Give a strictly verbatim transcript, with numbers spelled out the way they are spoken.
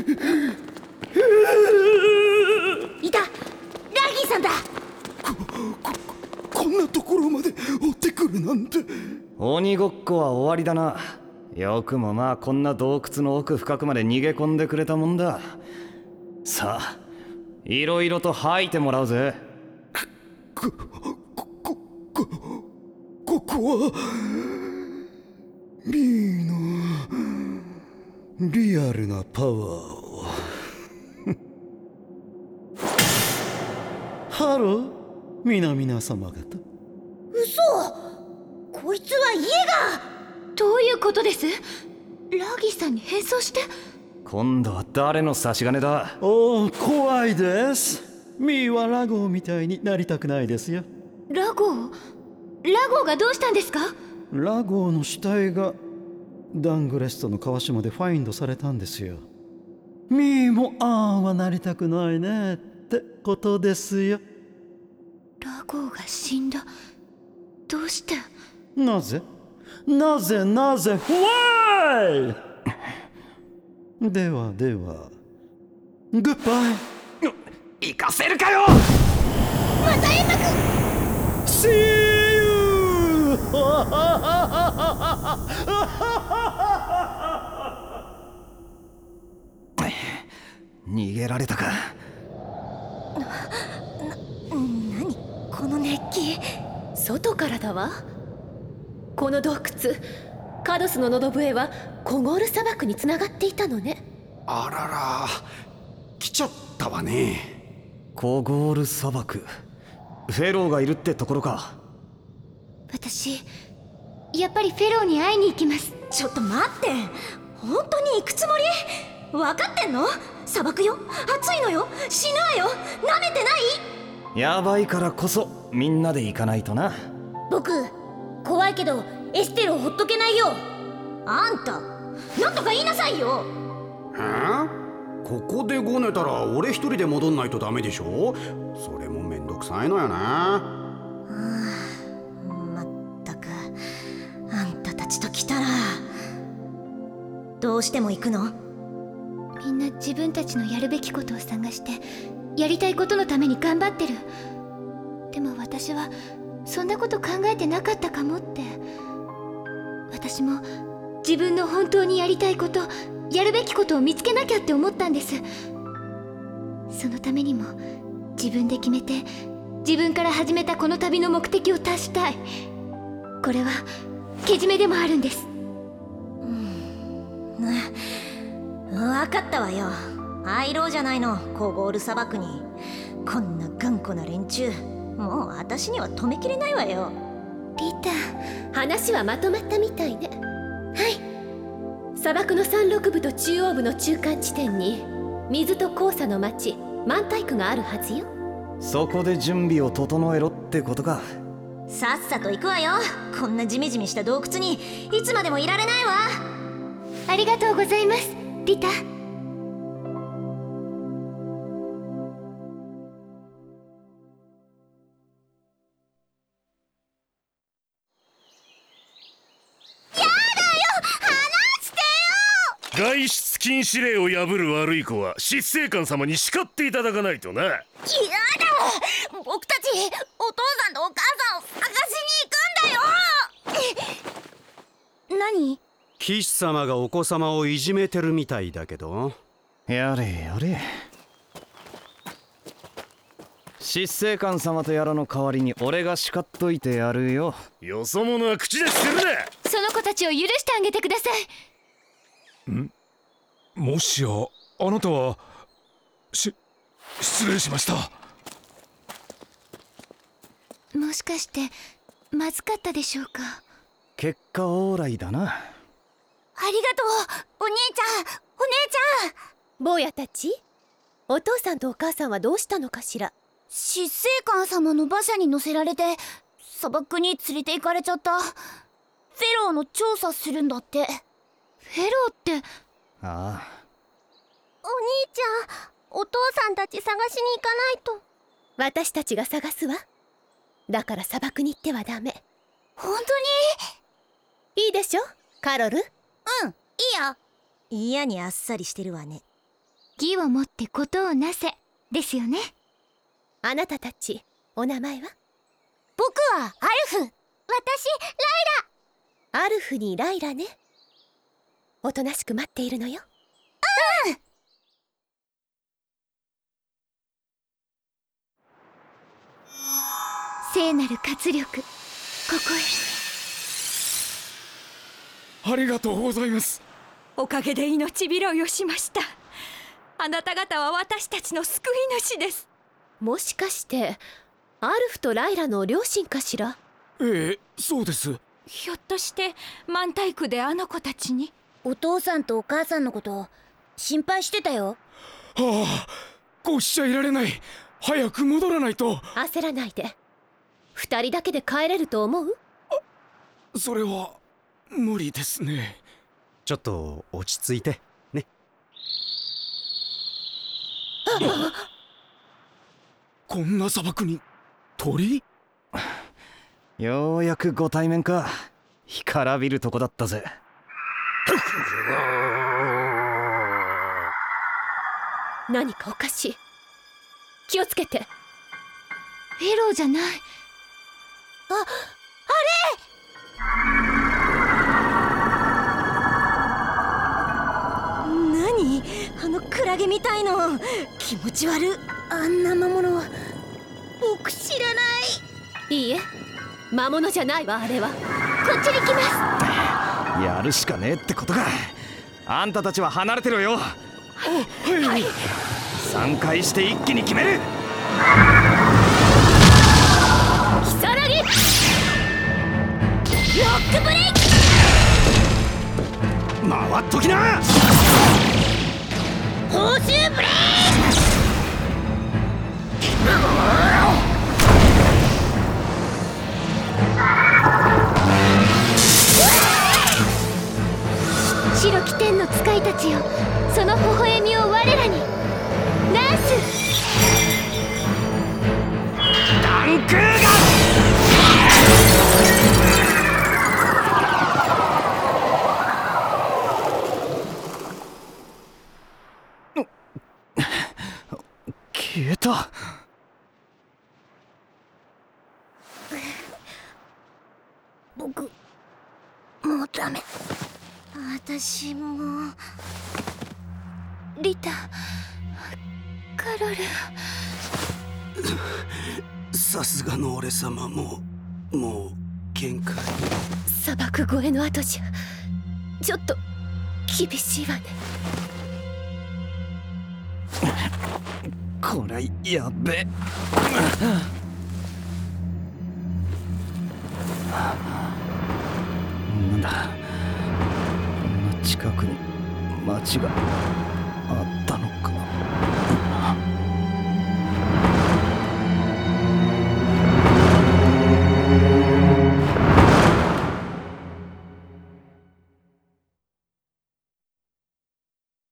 いた、ラギーさんだ。 こ、こ、こんなところまで追ってくるなんて。 鬼ごっこは終わりだな。よくもまあこんな洞窟の奥深くまで逃げ込んでくれたもんだ。さあいろいろと吐いてもらうぜ。 こ、こ、こ、こ、ここはミーのリアルなパワーをハロー、皆々様方。 嘘、こいつは家が。 どういうことです？ラギーさんに変装して。 今度は誰の差し金だ？ おお、怖いです。ミーはラゴーみたいになりたくないですよ。 ラゴー？ラゴーがどうしたんですか？ ラゴーの死体がダングレストの川下でファインドされたんですよ。ミーもああはなりたくないねってことですよ。 ラゴーが死んだ。どうして？ なぜなぜなぜ Why? ではではグッバイ。 行かせるかよ。 またエンマくん。 See you 逃げられたか。 何この熱気。 外からだわ。この洞窟、カドスの喉笛はコゴール砂漠につながっていたのね。 あらら、来ちゃったわね。 コゴール砂漠、フェローがいるってところか。 私やっぱりフェローに会いに行きます。 ちょっと待って、本当に行くつもり？分かってんの？砂漠よ、暑いのよ、死ぬわよ、なめてない？ やばいからこそみんなで行かないとな。 僕怖いけどエステルをほっとけないよ。あんたなんとか言いなさいよ。 はあ？ここでごねたら俺一人で戻んないとダメでしょ。それもめんどくさいのよな。 まったく、あんたたちと来たら。どうしても行くの？ みんな自分たちのやるべきことを探してやりたいことのために頑張ってる。でも私はそんなこと考えてなかったかもって。私も自分の本当にやりたいこと、やるべきことを見つけなきゃって思ったんです。そのためにも自分で決めて自分から始めたこの旅の目的を達したい。これはけじめでもあるんです。 分かったわよ。入ろうじゃないの、コゴール砂漠に。こんな頑固な連中、もう私には止めきれないわよ。 リタ、話はまとまったみたいね。はい、砂漠の山麓部と中央部の中間地点に水と黄砂の町マンタイクがあるはずよ。 そこで準備を整えろってことか。 さっさと行くわよ。こんなジメジメした洞窟にいつまでもいられないわ。 ありがとうございます、リタ。 外出禁止令を破る悪い子は執政官様に叱っていただかないとな。やだ、 僕たちお父さんとお母さんを探しに行くんだよ。何？ 騎士様がお子様をいじめてるみたいだけど。 やれやれ、執政官様とやらの代わりに俺が叱っといてやるよ。 よそ者は口でするな。 その子たちを許してあげてください。 ん？もしやあなたはし失礼しました。 もしかしてまずかったでしょうか。 結果オーライだな。 ありがとうお兄ちゃん、お姉ちゃん。 坊やたち、お父さんとお母さんはどうしたのかしら。 執政官様の馬車に乗せられて砂漠に連れて行かれちゃった。フェローの調査するんだって。 フェローって？ ああ、 お兄ちゃん、お父さんたち探しに行かないと。 私たちが探すわ。だから砂漠に行ってはダメ。 本当にいいでしょカロル？ に？うん、いいよ。嫌にあっさりしてるわね。 義をもって事をなせですよね。 あなたたちお名前は？ 僕はアルフ。 私ライアルフにライラね。おとなしく待っているのよ。 聖なる活力、ここありがとうございます。 おかげで命拾いをしました。あなた方は私たちの救い主です。 もしかしてアルフとライラの両親かしら？ ええ、そうです。 ひょっとして満体区であの子たちに？ お父さんとお母さんのこと心配してたよ。 はあ、こうしちゃいられない。早く戻らないと。 焦らないで。二人だけで帰れると思う？ それは無理ですね。 ちょっと落ち着いてね。 こんな砂漠に鳥？ ようやくご対面か。干からびるとこだったぜ。 何かおかしい。気をつけて。 フェローじゃない。 何あのクラゲみたいの。気持ち悪。あんな魔物は僕知らない。 いいえ、魔物じゃないわあれは。 こっちに来ます。 やるしかねえってことか。あんたたちは離れてろよ。 はい、 さんかいして一気に決める。 キサラギロックブレイク。 回っときな。 報酬ブレイク。 白き天の使いたちよ、その微笑みを我らに。ナースダンクーガ消えた。 僕もうダメ。私も。 リタ、カロル。 さすがの俺様ももう限界。 砂漠越えの後じゃちょっと厳しいわね。 これやべえ。なんだ、こんな近くに町があった。